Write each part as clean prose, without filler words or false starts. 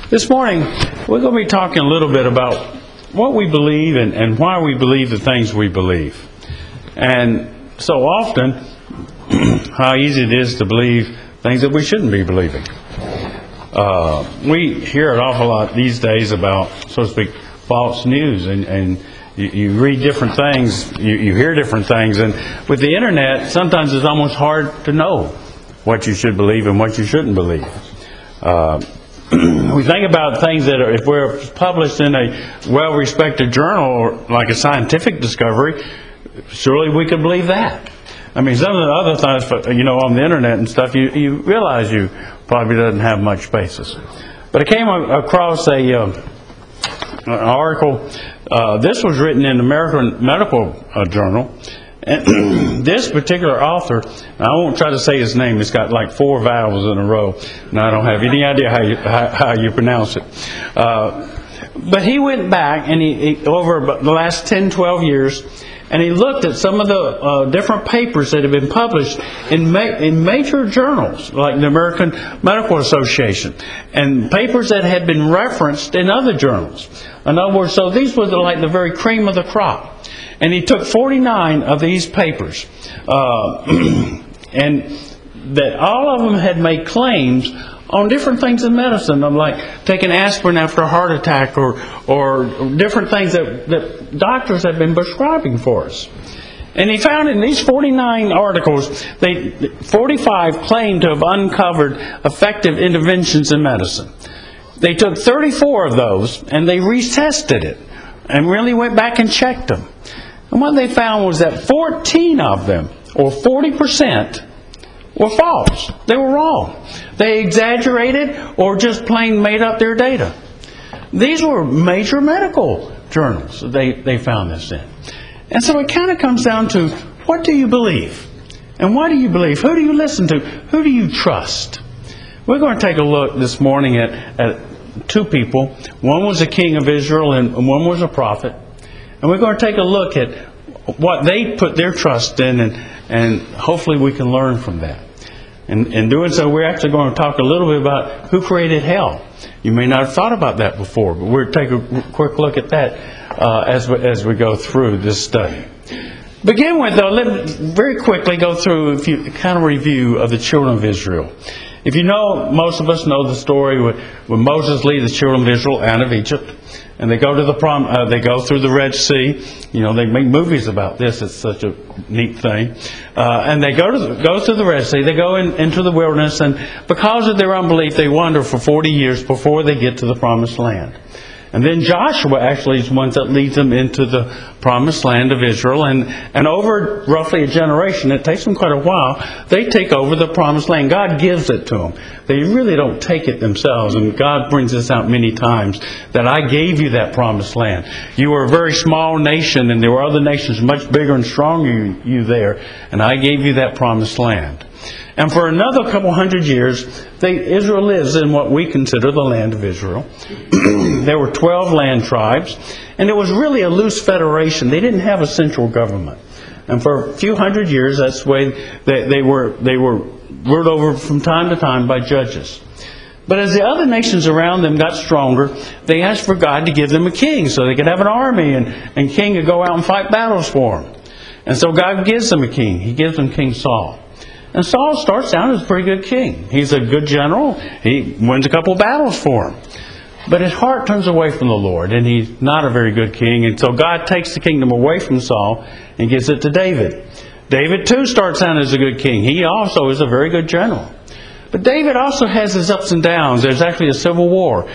This morning, we're going to be talking a little bit about what we believe and why we believe the things we believe. And so often, how easy it is to believe things that we shouldn't be believing. We hear an awful lot these days about, so to speak, false news, and you read different things, you hear different things, and with the internet, sometimes it's almost hard to know what you should believe and what you shouldn't believe. We think about things that are, if we're published in a well-respected journal, or like a scientific discovery, surely we could believe that. I mean, some of the other things, on the internet and stuff, you realize you probably doesn't have much basis. But I came across an article. This was written in the American Medical Journal. And this particular author, I won't try to say his name, it's got like 4 vowels in a row, and I don't have any idea how you pronounce it. But he went back, and he over the last 10, 12 years, and he looked at some of the different papers that have been published in major journals, like the American Medical Association, and papers that had been referenced in other journals. In other words, so these were like the very cream of the crop. And he took 49 of these papers, and that all of them had made claims on different things in medicine, like taking aspirin after a heart attack, or different things that doctors have been prescribing for us. And he found in these 49 articles, 45 claimed to have uncovered effective interventions in medicine. They took 34 of those, and they retested it, and really went back and checked them. And what they found was that 14 of them, or 40%, were false. They were wrong. They exaggerated or just plain made up their data. These were major medical journals they found this in. And so it kind of comes down to, what do you believe? And why do you believe? Who do you listen to? Who do you trust? We're going to take a look this morning at 2 people. One was a king of Israel and one was a prophet. And we're going to take a look at what they put their trust in, and hopefully we can learn from that. And in doing so, we're actually going to talk a little bit about who created hell. You may not have thought about that before, but we'll take a quick look at that as we go through this study. Begin with, though, let me very quickly go through a kind of review of the children of Israel. If you know, most of us know the story when Moses leads the children of Israel out of Egypt, and they go to they go through the Red Sea. They make movies about this. It's such a neat thing. And they go through the Red Sea. They go into the wilderness, and because of their unbelief, they wander for 40 years before they get to the Promised Land. And then Joshua actually is one that leads them into the Promised Land of Israel. And over roughly a generation, it takes them quite a while, they take over the Promised Land. God gives it to them. They really don't take it themselves. And God brings this out many times, that I gave you that Promised Land. You were a very small nation, and there were other nations much bigger and stronger than you there. And I gave you that Promised Land. And for another couple hundred years, Israel lives in what we consider the land of Israel. There were 12 land tribes, and it was really a loose federation. They didn't have a central government. And for a few hundred years, that's the way they were ruled over from time to time by judges. But as the other nations around them got stronger, they asked for God to give them a king so they could have an army, and king could go out and fight battles for them. And so God gives them a king. He gives them King Saul. And Saul starts out as a pretty good king. He's a good general. He wins a couple battles for him. But his heart turns away from the Lord, and he's not a very good king. And so God takes the kingdom away from Saul and gives it to David. David, too, starts out as a good king. He also is a very good general. But David also has his ups and downs. There's actually a civil war.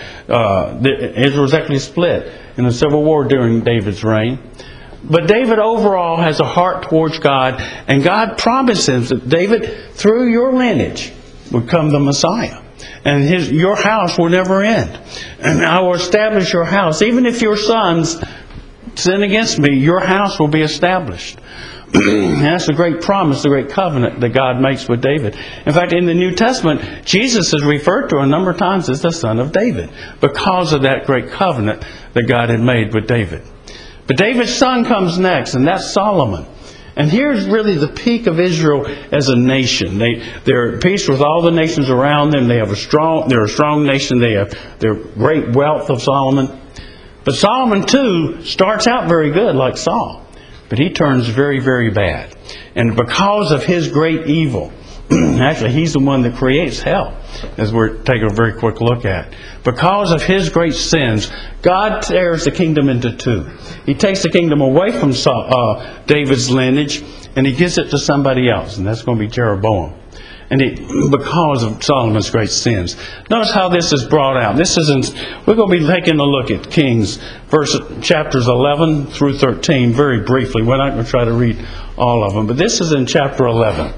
Israel was actually split in a civil war during David's reign. But David overall has a heart towards God, and God promises that David, through your lineage, would come the Messiah. And your house will never end. And I will establish your house. Even if your sons sin against me, your house will be established. And that's a great promise, a great covenant that God makes with David. In fact, in the New Testament, Jesus is referred to a number of times as the son of David, because of that great covenant that God had made with David. But David's son comes next, and that's Solomon. And here's really the peak of Israel as a nation. They're at peace with all the nations around them. They're a strong nation. They have their great wealth of Solomon. But Solomon too starts out very good like Saul. But he turns very, very bad. And because of his great evil, actually he's the one that creates hell, as we're taking a very quick look at. Because of his great sins, God tears the kingdom into two. He takes the kingdom away from David's lineage, and he gives it to somebody else, and that's going to be Jeroboam. And because of Solomon's great sins. Notice how this is brought out. We're going to be taking a look at Kings, chapters 11 through 13, very briefly. We're not going to try to read all of them, but this is in chapter 11.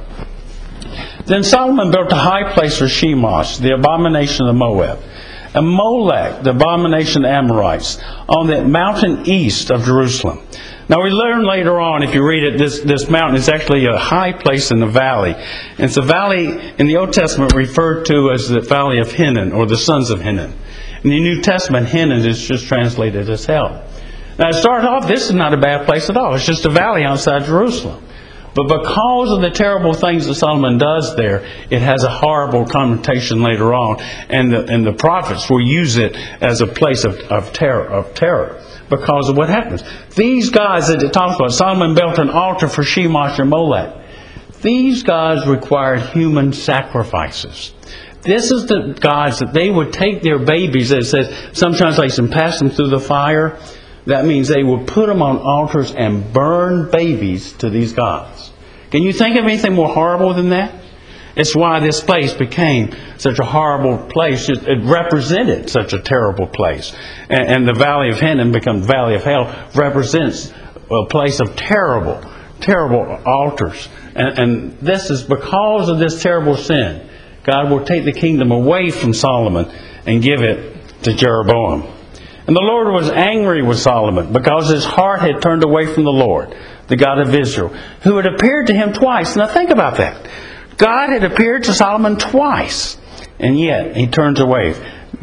Then Solomon built a high place for Chemosh, the abomination of Moab, and Molech, the abomination of the Amorites, on the mountain east of Jerusalem. Now we learn later on, if you read it, this mountain is actually a high place in the valley. And it's a valley in the Old Testament referred to as the valley of Hinnom, or the sons of Hinnom. In the New Testament, Hinnom is just translated as hell. Now to start off, this is not a bad place at all. It's just a valley outside Jerusalem. But because of the terrible things that Solomon does there, it has a horrible connotation later on. And the prophets will use it as a place of terror. Because of what happens. These guys that it talks about, Solomon built an altar for Chemosh and Molech. These guys required human sacrifices. This is the guys that they would take their babies, it says, some translation, pass them through the fire. That means they would put them on altars and burn babies to these gods. Can you think of anything more horrible than that? It's why this place became such a horrible place. It represented such a terrible place. And the Valley of Hinnom becomes Valley of Hell, represents a place of terrible, terrible altars. And this is because of this terrible sin. God will take the kingdom away from Solomon and give it to Jeroboam. And the Lord was angry with Solomon because his heart had turned away from the Lord, the God of Israel, who had appeared to him twice. Now think about that. God had appeared to Solomon twice, and yet he turns away.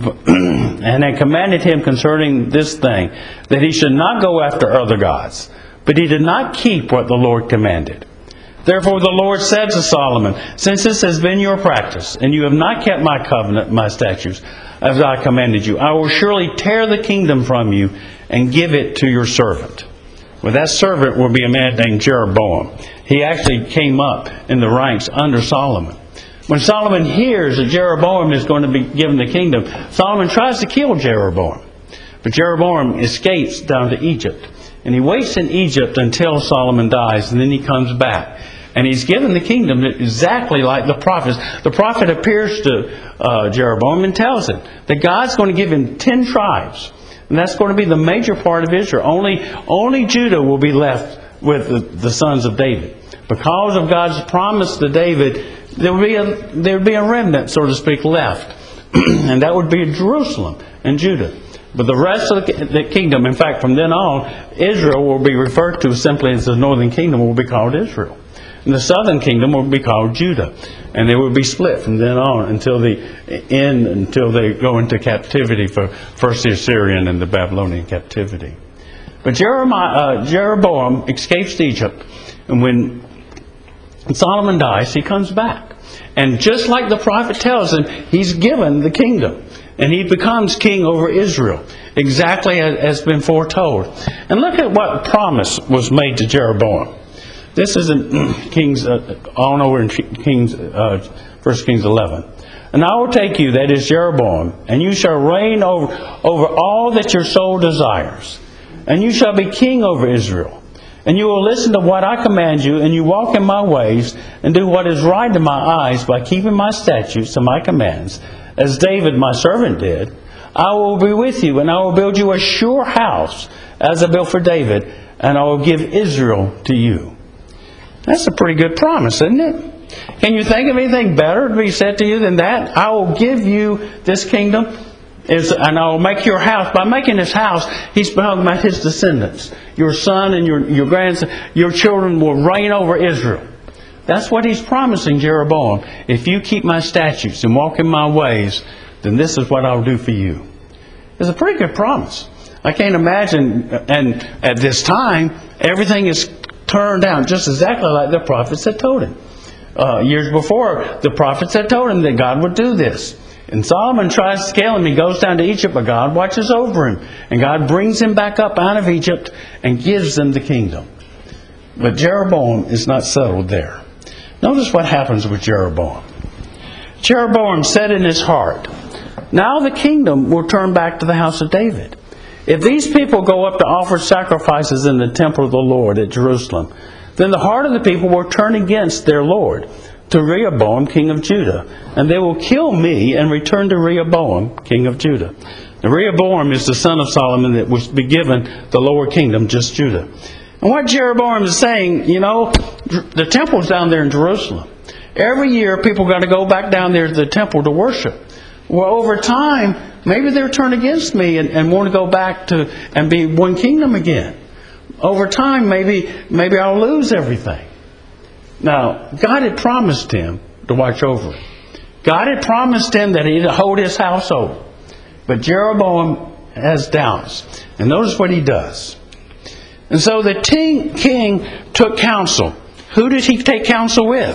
And had commanded him concerning this thing, that he should not go after other gods. But he did not keep what the Lord commanded. Therefore the Lord said to Solomon, since this has been your practice, and you have not kept my covenant, my statutes, as I commanded you, I will surely tear the kingdom from you and give it to your servant. Well, that servant will be a man named Jeroboam. He actually came up in the ranks under Solomon. When Solomon hears that Jeroboam is going to be given the kingdom, Solomon tries to kill Jeroboam. But Jeroboam escapes down to Egypt. And he waits in Egypt until Solomon dies, and then he comes back. And he's given the kingdom exactly like the prophets. The prophet appears to Jeroboam and tells him that God's going to give him 10 tribes. And that's going to be the major part of Israel. Only Judah will be left with the sons of David. Because of God's promise to David, there would be a remnant, so to speak, left. And that would be Jerusalem and Judah. But the rest of the kingdom, in fact, from then on, Israel will be referred to simply as the northern kingdom will be called Israel. And the southern kingdom will be called Judah. And they will be split from then on until they go into captivity for first the Assyrian and the Babylonian captivity. But Jeroboam escapes to Egypt. And when Solomon dies, he comes back. And just like the prophet tells him, he's given the kingdom. And he becomes king over Israel, exactly as been foretold. And look at what promise was made to Jeroboam. This is in Kings, all over in Kings, 1 Kings 11. And I will take you, that is Jeroboam, and you shall reign over all that your soul desires. And you shall be king over Israel. And you will listen to what I command you, and you walk in my ways, and do what is right in my eyes by keeping my statutes and my commands, as David my servant did. I will be with you, and I will build you a sure house, as I built for David, and I will give Israel to you. That's a pretty good promise, isn't it? Can you think of anything better to be said to you than that? I will give you this kingdom, and I will make your house. By making this house, he's talking about his descendants. Your son and your grandson, your children will reign over Israel. That's what he's promising Jeroboam. If you keep my statutes and walk in my ways, then this is what I'll do for you. It's a pretty good promise. I can't imagine, and at this time, everything is turned out just exactly like the prophets had told him. Years before, the prophets had told him that God would do this. And Solomon tries to scale him. He goes down to Egypt, but God watches over him. And God brings him back up out of Egypt and gives them the kingdom. But Jeroboam is not settled there. Notice what happens with Jeroboam. Jeroboam said in his heart, now the kingdom will turn back to the house of David. If these people go up to offer sacrifices in the temple of the Lord at Jerusalem, then the heart of the people will turn against their Lord, to Rehoboam, king of Judah, and they will kill me and return to Rehoboam, king of Judah. Now, Rehoboam is the son of Solomon that was be given the lower kingdom, just Judah. And what Jeroboam is saying, the temple's down there in Jerusalem. Every year people got to go back down there to the temple to worship. Well, over time, maybe they'll turn against me and want to go back to and be one kingdom again. Over time, maybe I'll lose everything. Now, God had promised him to watch over him. God had promised him that he'd hold his household. But Jeroboam has doubts. And notice what he does. And so the king took counsel. Who did he take counsel with?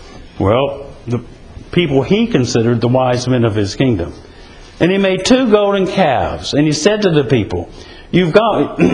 Well, the people he considered the wise men of his kingdom. And he made 2 golden calves. And he said to the people, you have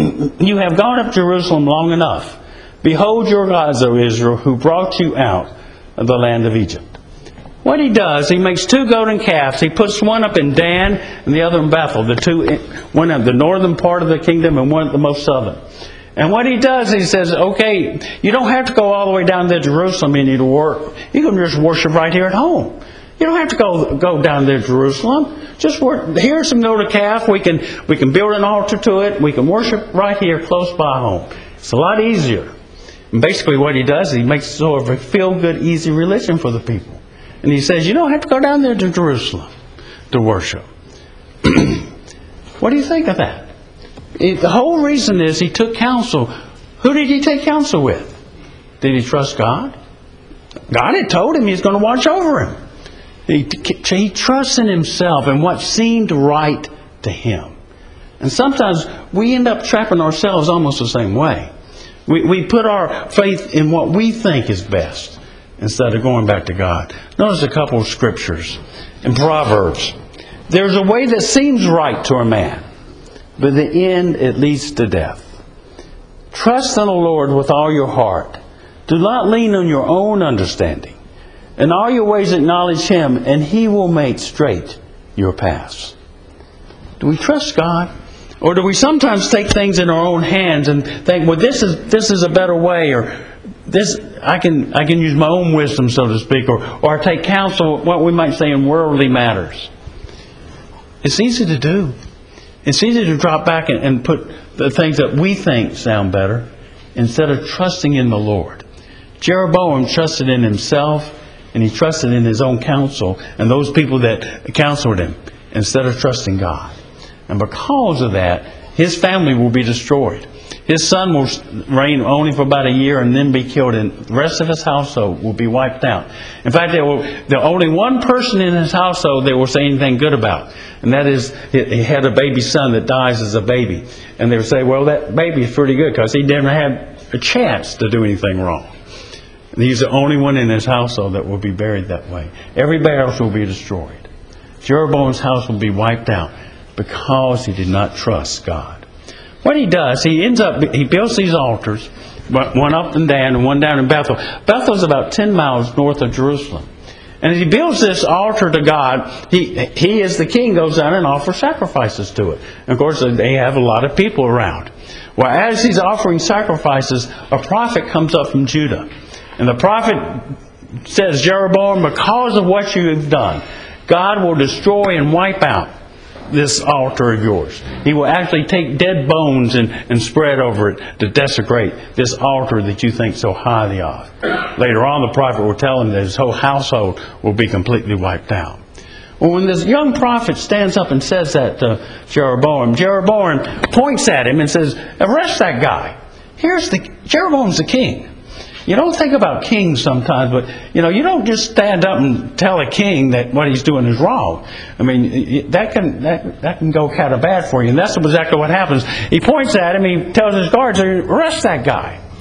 gone up Jerusalem long enough. Behold your gods, O Israel, who brought you out of the land of Egypt. What he does, he makes 2 golden calves. He puts one up in Dan and the other in Bethel. One at the northern part of the kingdom and one at the most southern. And what he does, he says, okay, you don't have to go all the way down to Jerusalem and you need to work. You can just worship right here at home. You don't have to go down there to Jerusalem. Just work. Here's some golden calf. We can build an altar to it. We can worship right here close by home. It's a lot easier. And basically what he does, he makes sort of a feel-good, easy religion for the people. And he says, you don't have to go down there to Jerusalem to worship. What do you think of that? The whole reason is he took counsel. Who did he take counsel with? Did he trust God? God had told him he's going to watch over him. He trusts in himself and what seemed right to him. And sometimes we end up trapping ourselves almost the same way. We put our faith in what we think is best instead of going back to God. Notice a couple of scriptures. In Proverbs, there's a way that seems right to a man, but in the end it leads to death. Trust in the Lord with all your heart. Do not lean on your own understanding. In all your ways acknowledge Him, and He will make straight your paths. Do we trust God? Or do we sometimes take things in our own hands and think, well, this is a better way, or this I can use my own wisdom, so to speak, or take counsel, what we might say, in worldly matters. It's easy to do. It's easy to drop back and put the things that we think sound better instead of trusting in the Lord. Jeroboam trusted in himself, and he trusted in his own counsel and those people that counseled him instead of trusting God. And because of that, his family will be destroyed. His son will reign only for about a year and then be killed, and the rest of his household will be wiped out. In fact, there only one person in his household they will say anything good about, and that is he had a baby son that dies as a baby. And they will say, well, that baby is pretty good because he never had a chance to do anything wrong. And he's the only one in his household that will be buried that way. Everybody else will be destroyed. Jeroboam's house will be wiped out because he did not trust God. What he does, he builds these altars, one up in Dan and one down in Bethel. Bethel is about 10 miles north of Jerusalem. And as he builds this altar to God, he as the king goes down and offers sacrifices to it. And of course, they have a lot of people around. Well, as he's offering sacrifices, a prophet comes up from Judah. And the prophet says, Jeroboam, because of what you have done, God will destroy and wipe out this altar of yours. He will actually take dead bones and spread over it to desecrate this altar that you think so highly of. Later on, the prophet will tell him that his whole household will be completely wiped out. Well, when this young prophet stands up and says that to Jeroboam points at him and says, arrest that guy. Jeroboam's the king. You don't think about kings sometimes, but you don't just stand up and tell a king that what he's doing is wrong. I mean, that can go kind of bad for you, and that's exactly what happens. He points at him, he tells his guards, arrest that guy.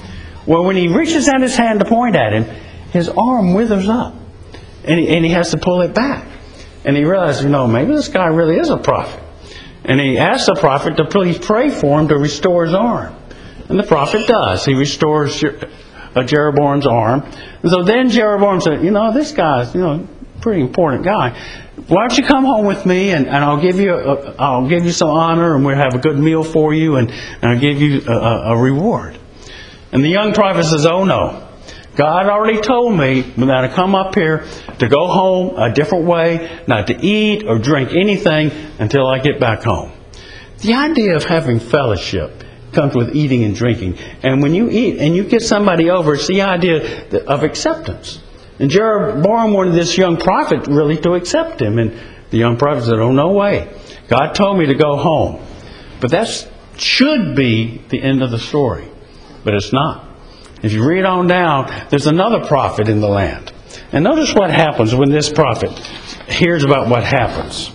Well, when he reaches out his hand to point at him, his arm withers up. And he has to pull it back. And he realizes, maybe this guy really is a prophet. And he asks the prophet to please pray for him to restore his arm. And the prophet does. He restores Jeroboam's arm. And so then Jeroboam said, this guy's, pretty important guy. Why don't you come home with me, and I'll give you some honor, and we'll have a good meal for you, and I'll give you a reward. And the young prophet says, oh no. God already told me that I come up here to go home a different way, not to eat or drink anything until I get back home. The idea of having fellowship comes with eating and drinking. And when you eat and you get somebody over, it's the idea of acceptance. And Jeroboam wanted this young prophet really to accept him. And the young prophet said, oh, no way. God told me to go home. But that should be the end of the story. But it's not. If you read on down, there's another prophet in the land. And notice what happens when this prophet hears about what happens.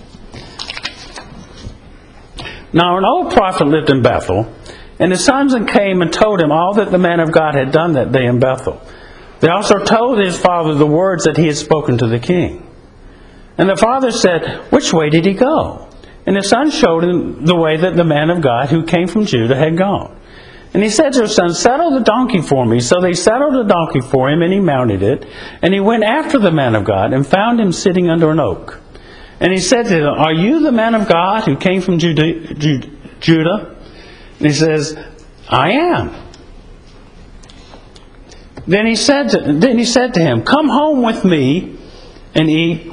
Now an old prophet lived in Bethel, and his sons came and told him all that the man of God had done that day in Bethel. They also told his father the words that he had spoken to the king. And the father said, which way did he go? And his son showed him the way that the man of God who came from Judah had gone. And he said to his son, saddle the donkey for me. So they saddled a donkey for him, and he mounted it. And he went after the man of God, and found him sitting under an oak. And he said to him, are you the man of God who came from Judah? And he says, I am. Then he said to him, come home with me and eat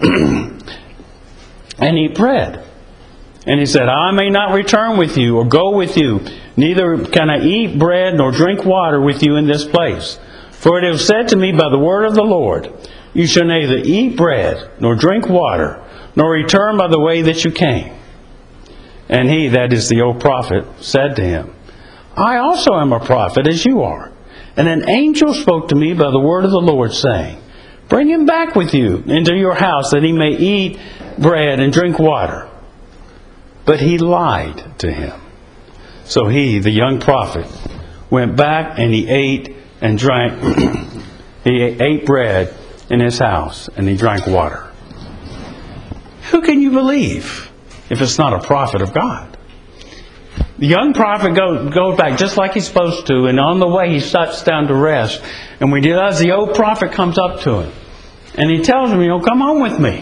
and eat bread. And he said, I may not return with you or go with you, neither can I eat bread nor drink water with you in this place. For it is said to me by the word of the Lord, you shall neither eat bread nor drink water, nor return by the way that you came. And he, that is the old prophet, said to him, I also am a prophet as you are. And an angel spoke to me by the word of the Lord, saying, bring him back with you into your house, that he may eat bread and drink water. But he lied to him. So he, the young prophet, went back and he ate and drank. He ate bread in his house and he drank water. Who can you believe if it's not a prophet of God? The young prophet goes back just like he's supposed to, and on the way he sits down to rest. And when he does, the old prophet comes up to him. And he tells him, come home with me.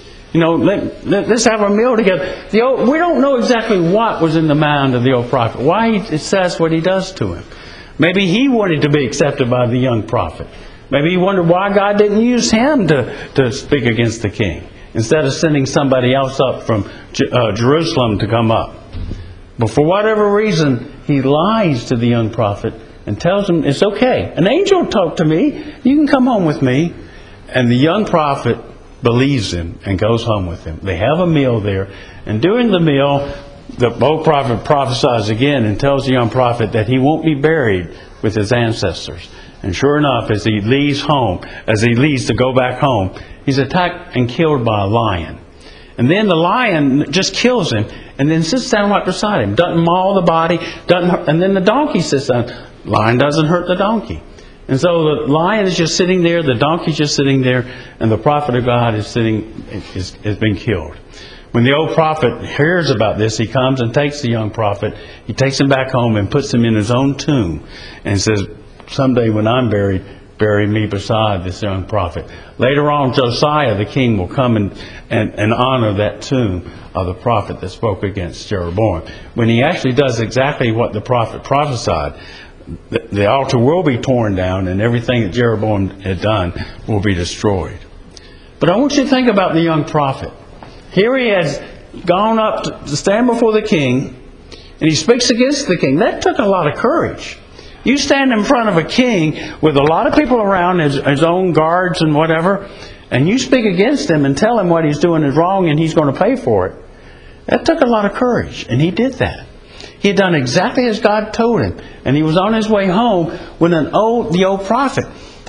Let's have a meal together. We don't know exactly what was in the mind of the old prophet, why he says what he does to him. Maybe he wanted to be accepted by the young prophet. Maybe he wondered why God didn't use him to speak against the king, instead of sending somebody else up from Jerusalem to come up. But for whatever reason, he lies to the young prophet and tells him, it's okay. An angel talked to me. You can come home with me. And the young prophet believes him and goes home with him. They have a meal there. And during the meal, the old prophet prophesies again and tells the young prophet that he won't be buried with his ancestors. And sure enough, as he leaves to go back home, he's attacked and killed by a lion. And then the lion just kills him and then sits down right beside him. Doesn't maul the body. And then the donkey sits down. Lion doesn't hurt the donkey. And so the lion is just sitting there, the donkey's just sitting there, and the prophet of God has been killed. When the old prophet hears about this, he comes and takes the young prophet. He takes him back home and puts him in his own tomb and says, someday when I'm buried, bury me beside this young prophet. Later on, Josiah, the king, will come and honor that tomb of the prophet that spoke against Jeroboam. When he actually does exactly what the prophet prophesied, the altar will be torn down and everything that Jeroboam had done will be destroyed. But I want you to think about the young prophet. Here he has gone up to stand before the king, and he speaks against the king. That took a lot of courage. You stand in front of a king with a lot of people around, his own guards and whatever, and you speak against him and tell him what he's doing is wrong and he's going to pay for it. That took a lot of courage, and he did that. He had done exactly as God told him. And he was on his way home when the old prophet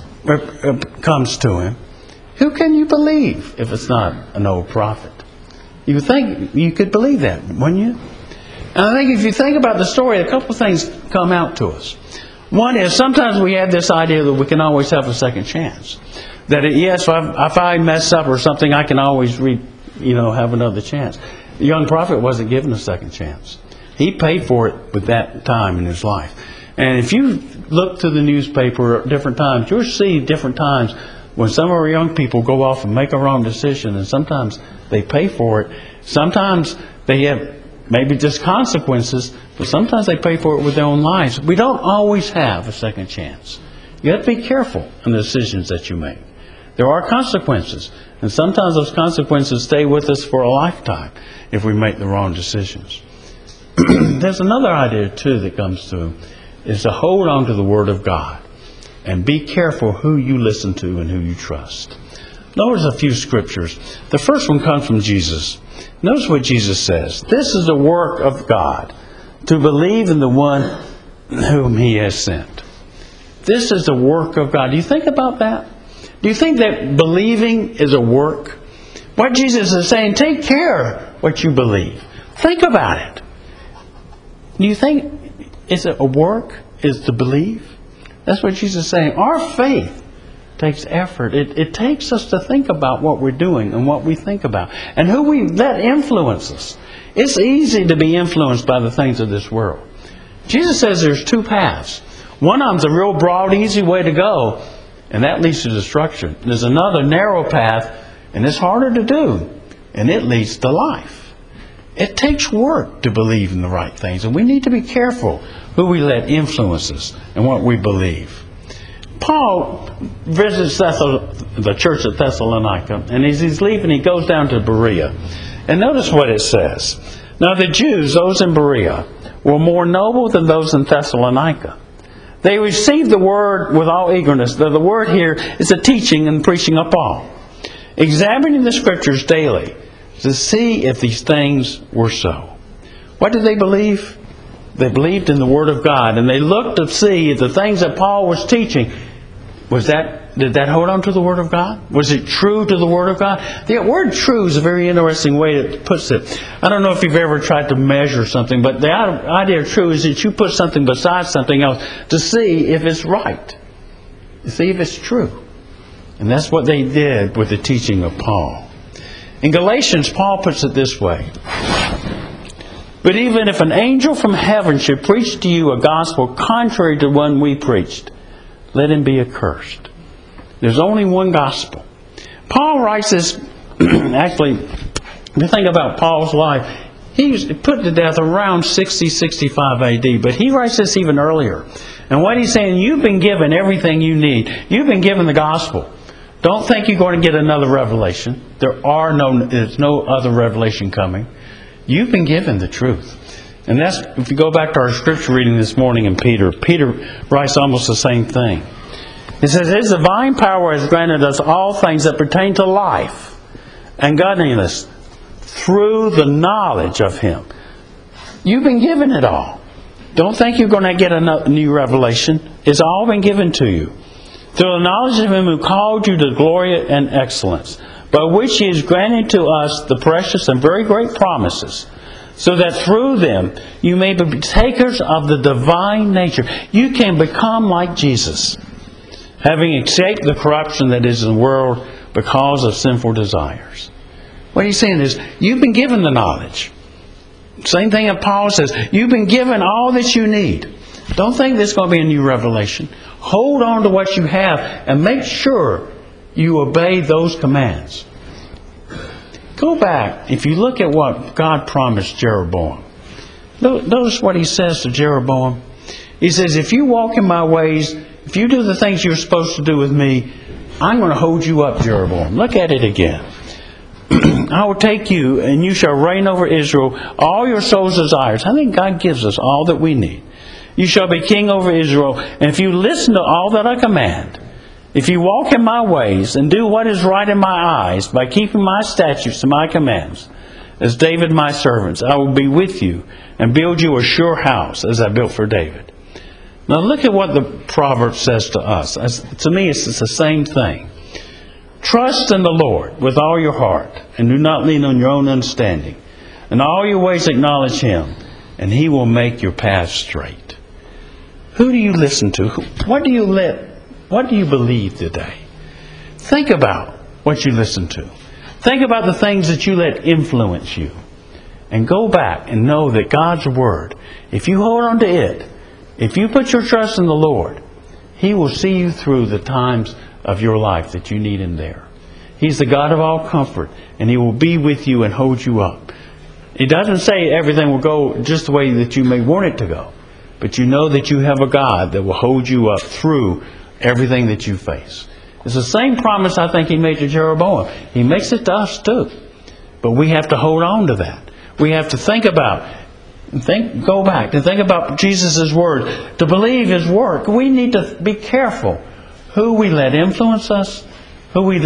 comes to him. Who can you believe if it's not an old prophet? You would think you could believe that, wouldn't you? And I think if you think about the story, a couple of things come out to us. One is sometimes we have this idea that we can always have a second chance. That yes, if I mess up or something, I can always have another chance. The young prophet wasn't given a second chance. He paid for it with that time in his life. And if you look to the newspaper at different times, you'll see different times when some of our young people go off and make a wrong decision, and sometimes they pay for it. Sometimes they have maybe just consequences, but sometimes they pay for it with their own lives. We don't always have a second chance. You have to be careful in the decisions that you make. There are consequences, and sometimes those consequences stay with us for a lifetime if we make the wrong decisions. There's another idea too that comes through, is to hold on to the Word of God and be careful who you listen to and who you trust. Notice a few scriptures. The first one comes from Jesus. Notice what Jesus says. This is the work of God, to believe in the one whom He has sent. This is the work of God. Do you think about that? Do you think that believing is a work? What Jesus is saying, take care what you believe. Think about it. Do you think is it a work? Is to believe? That's what Jesus is saying. Our faith takes effort. It takes us to think about what we're doing and what we think about and who we let influence us. It's easy to be influenced by the things of this world. Jesus says there's two paths. One of them's a real broad, easy way to go, and that leads to destruction. There's another narrow path, and it's harder to do, and it leads to life. It takes work to believe in the right things, and we need to be careful who we let influence us and what we believe. Paul visits the church at Thessalonica, and as he's leaving, he goes down to Berea. And notice what it says. Now the Jews, those in Berea, were more noble than those in Thessalonica. They received the word with all eagerness. The word here is the teaching and preaching of Paul, examining the Scriptures daily to see if these things were so. What did they believe? They believed in the Word of God, and they looked to see if the things that Paul was teaching, did that hold on to the Word of God? Was it true to the Word of God? The word true is a very interesting way it puts it. I don't know if you've ever tried to measure something, but the idea of true is that you put something beside something else to see if it's right, to see if it's true. And that's what they did with the teaching of Paul. In Galatians, Paul puts it this way. But even if an angel from heaven should preach to you a gospel contrary to one we preached, let him be accursed. There's only one gospel. Paul writes this, actually, if you think about Paul's life, he was put to death around 60, 65 AD, but he writes this even earlier. And what he's saying, you've been given everything you need. You've been given the gospel. Don't think you're going to get another revelation. There's no other revelation coming. You've been given the truth. And that's, if you go back to our scripture reading this morning in Peter writes almost the same thing. He says, His divine power has granted us all things that pertain to life and godliness through the knowledge of Him. You've been given it all. Don't think you're going to get a new revelation. It's all been given to you. Through the knowledge of Him who called you to glory and excellence, by which He has granted to us the precious and very great promises, so that through them you may be partakers of the divine nature. You can become like Jesus, having escaped the corruption that is in the world because of sinful desires. What he's saying is, you've been given the knowledge. Same thing that Paul says. You've been given all that you need. Don't think there's going to be a new revelation. Hold on to what you have and make sure you obey those commands. Go back. If you look at what God promised Jeroboam, notice what He says to Jeroboam. He says, if you walk in my ways, if you do the things you're supposed to do with me, I'm going to hold you up, Jeroboam. Look at it again. I will take you, and you shall reign over Israel, all your soul's desires. I think God gives us all that we need. You shall be king over Israel, and if you listen to all that I command, if you walk in my ways and do what is right in my eyes by keeping my statutes and my commands, as David my servants, I will be with you and build you a sure house as I built for David. Now look at what the proverb says to us. To me, it's the same thing. Trust in the Lord with all your heart, and do not lean on your own understanding. In all your ways acknowledge Him, and He will make your path straight. Who do you listen to? What do you believe today? Think about what you listen to. Think about the things that you let influence you. And go back and know that God's Word, if you hold on to it, if you put your trust in the Lord, He will see you through the times of your life that you need Him there. He's the God of all comfort, and He will be with you and hold you up. It doesn't say everything will go just the way that you may want it to go, but you know that you have a God that will hold you up through everything that you face. It's the same promise I think He made to Jeroboam. He makes it to us too. But we have to hold on to that. We have to go back to think about Jesus' Word, to believe His work. We need to be careful who we let influence us, who we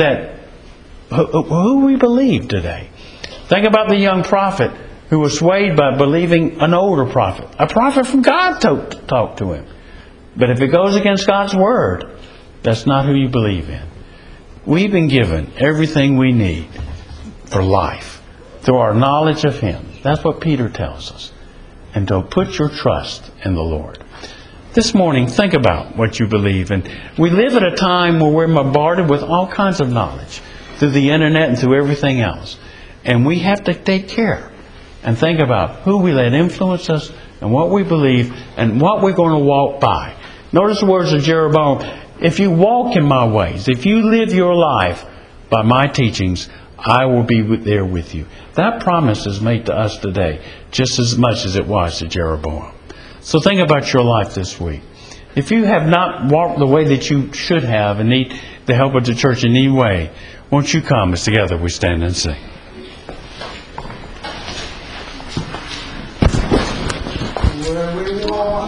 believe today. Think about the young prophet who was swayed by believing an older prophet. A prophet from God talked to him. But if it goes against God's Word, that's not who you believe in. We've been given everything we need for life through our knowledge of Him. That's what Peter tells us. And to put your trust in the Lord. This morning, think about what you believe. And we live at a time where we're bombarded with all kinds of knowledge through the internet and through everything else. And we have to take care and think about who we let influence us and what we believe and what we're going to walk by. Notice the words of Jeroboam. If you walk in my ways, if you live your life by my teachings, I will be there with you. That promise is made to us today just as much as it was to Jeroboam. So think about your life this week. If you have not walked the way that you should have and need the help of the church in any way, won't you come as together we stand and sing.